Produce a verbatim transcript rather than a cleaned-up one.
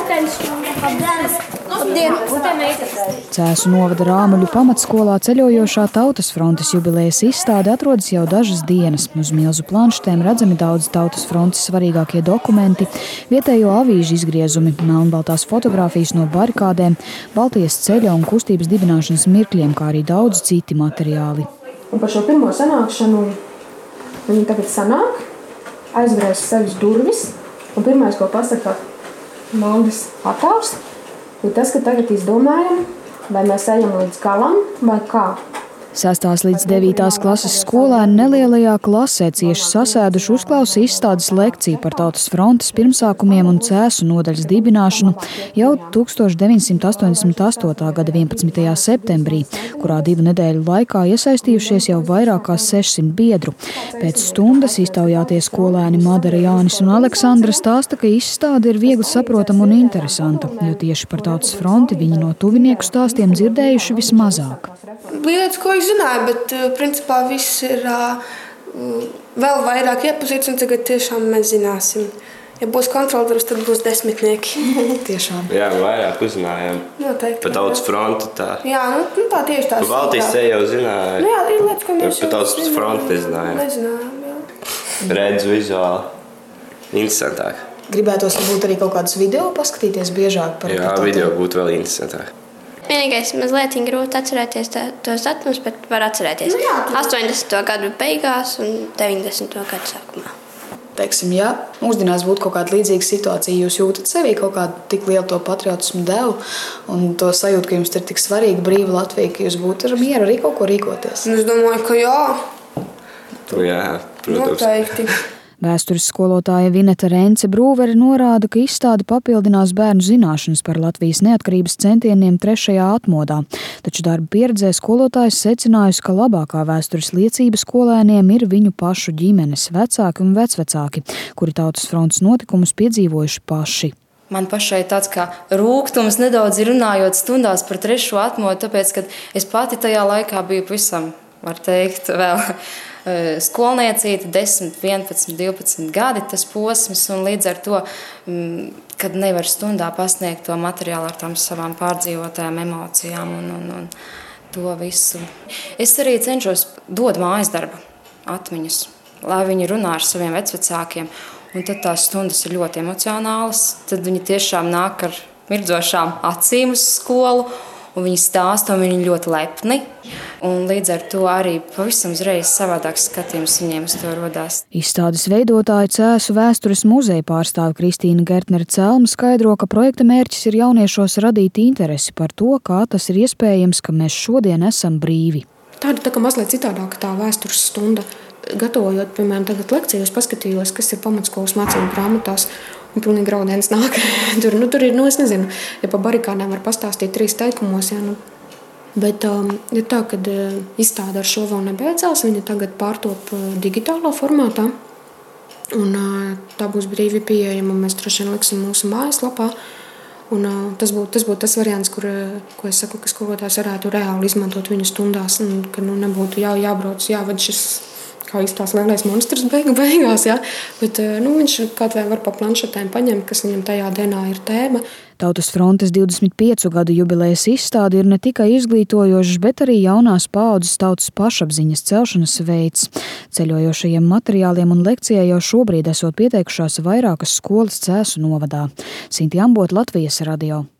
Cēsu novada Rāmuļu pamatskolā ceļojošā Tautas frontes jubilejas izstāde atrodas jau dažas dienas. Uz milzu planšetēm redzami daudz Tautas frontes svarīgākie dokumenti, vietējo avīžu izgriezumi, melnbaltās fotogrāfijas no barikādēm, Baltijas ceļa un kustības dibināšanas mirkļiem, kā arī daudz citi materiāli. Un par šo pirmo sanākšanu viņi tagad sanāk, aizgrēs sevis durvis, un pirmais, ko pasaka Maldis attēls, ir tas, ka tagad izdomājam, vai mēs ejam līdz galam, vai kā. Sestās līdz devītās klases skolēni nelielajā klasē cieši sasēduši uzklausa izstādes lekciju par Tautas frontes pirmsākumiem un Cēsu nodaļas dibināšanu jau tūkstoš deviņsimt astoņdesmit astotā gada vienpadsmitajā septembrī, kurā divu nedēļu laikā iesaistījušies jau vairāk kā sešsimt biedru. Pēc stundas iztaujātie skolēni Madara, Jānis un Aleksandra stāsta, ka izstāde ir viegli saprotama un interesanta, jo tieši par Tautas fronti viņi no tuvinieku stāstiem dzirdējuši vismazāk. Lietas, ko es zināju, bet principā viss ir uh, vēl vairāk iepazīts, un tagad tiešām mēs zināsim. Ja būs kontroldarbs, tad būs desmitnieki. Tiešām. Jā, vairāk uzzinājām. Noteikti. Par Tautas fronti tā. Jā, nu tā tieši tās. Par Baltijas ceļu jau zināju. Nu jā, ir lietas, ko mēs par Tautas fronti nezinājām. Nezinājām, jā. Redzu vizuāli. Interesantāk. Gribētos varbūt arī kaut kādus video paskatīties biežāk par Jā, par video būtu vēl interesantāk. Vienīgais mazliet grūti atcerēties tā, tos datumus, bet var atcerēties nu jā, astoņdesmito gadu beigās un deviņdesmito gadu sākumā. Teiksim, ja mūsdienās būtu kaut kāda līdzīga situācija, jūs jūtat sevī kaut kādu tik lielu to patriotismu devu un to sajūtu, ka jums ir tik svarīga brīva Latvija, ka jūs būtu ar mieru arī kaut ko rīkoties? Es domāju, ka jā. Tu jā, protams. Noteikti. Vēstures skolotāja Vineta Rence Brūvere norāda, ka izstāde papildinās bērnu zināšanas par Latvijas neatkarības centieniem trešajā atmodā, taču darba pieredzē skolotājs secinājusi, ka labākā vēstures liecība skolēniem ir viņu pašu ģimenes vecāki un vecvecāki, kuri Tautas frontes notikumus piedzīvojuši paši. Man pašai tāds kā rūgtums nedaudz ir runājot stundās par trešo atmodu, tāpēc, ka es pati tajā laikā biju pavisam, var teikt, vēl skolniecīte, desmit, vienpadsmit, divpadsmit gadi tas posms, un līdz ar to, kad nevar stundā pasniegt to materiālu ar tām savām pārdzīvotajām emocijām un, un, un to visu. Es arī cenšos dot mājas darba atmiņas, lai viņi runā ar saviem vecvecākiem, un tad tās stundas ir ļoti emocionālas, tad viņi tiešām nāk ar mirdzošām acīm uz skolu, un viņi stāsta, un viņi ļoti lepni. Un līdz ar to arī pavisam uzreiz savādāks skatījums viņiem uz to rodās. Izstādes veidotāja Cēsu vēstures muzeja pārstāve Kristīna Gertnere Celma skaidro, ka projekta mērķis ir jauniešos radīt interesi par to, kā tas ir iespējams, ka mēs šodien esam brīvi. Tāda tā kā mazliet citādāka tā vēstures stunda. Gatavojot, piemēram, tagad lekciju, es paskatījos, kas ir pamatskolas mācību grāmatās. Un pilnīgi graudienis nāk. tur, nu, tur ir, nu, es nezinu, ja pa barikādēm var pastāstīt trīs teikumos, jā, nu. Bet um, ir tā, ka uh, izstāde ar šo vēl nebeidzās, viņa tagad pārtop uh, digitālā formātā. Un uh, tā būs brīvi pieejama, mēs droši vien liksim mūsu mājaslapā. Un uh, tas būtu tas, būt tas variants, kur, uh, ko es saku, ka skolotājs varētu reāli izmantot viņu stundās, un ka nu, nebūtu jā, jābrauc, jāved šis kā izstās lielais monstrs beigu beigās, jā. Bet nu, viņš kaut vai var pa planšetēm paņemt, kas viņam tajā dienā ir tēma. Tautas frontes divdesmit piecu gadu jubilejas izstāde ir ne tikai izglītojošs, bet arī jaunās paaudzes tautas pašapziņas celšanas veids. Ceļojošajiem materiāliem un lekcijai jau šobrīd esot pieteikušās vairākas skolas Cēsu novadā. Sinti Ambot, Latvijas radio.